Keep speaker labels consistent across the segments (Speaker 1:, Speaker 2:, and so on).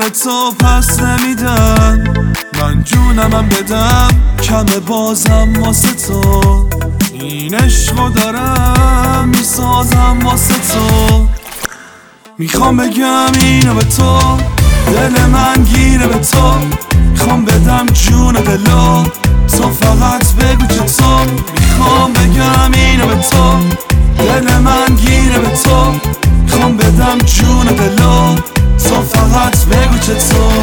Speaker 1: دل تو پس نمیدم، من جونمم بدم کمه بازم واسه تو. این عشقو دارم میسازم واسه تو. میخوام بگم اینو به تو، دل من گیره به تو. میخوام بدم جون دلو، تو فقط بگو چطور. میخوام بگم اینو به تو، دل من گیره به تو. میخوام بدم جون دلو، تو فقط بگو چطور.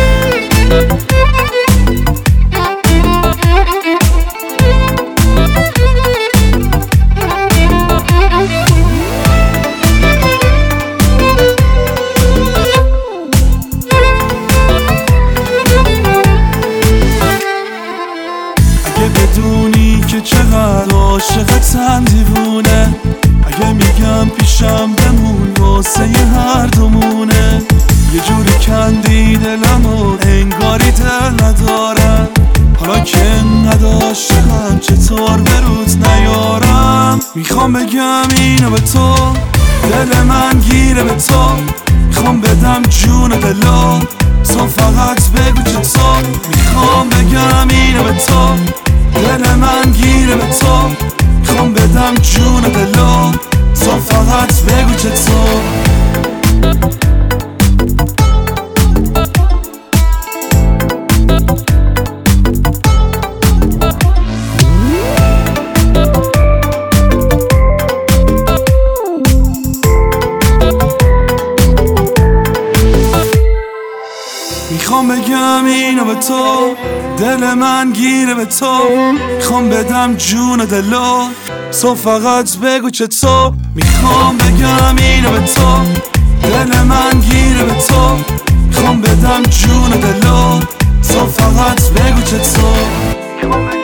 Speaker 1: بدونی که چقدر عاشقتم دیوونه، اگه میگم پیشم بمون واسه هر دومونه. یه جوری کندی دلمو انگاری دل ندارم، حالا که نداشتم چطور بروت نیارم. میخوام بگم اینو به تو، دل من گیره به تو. میخوام بدم جون دلو، تو فقط بگو چطور. میخوام بگم اینو به تو، دل من گیره به تو. میخوام بدم جون دلو، تو فقط بگو چطور. میخوام بگم اینو به تو، دل من گیره به تو. میخوام بدم جون دلو، تو فقط بگو چطور. میخوام بگم اینو به تو، دل من گیره به تو. میخوام بدم جون دلو، تو فقط بگو چطور.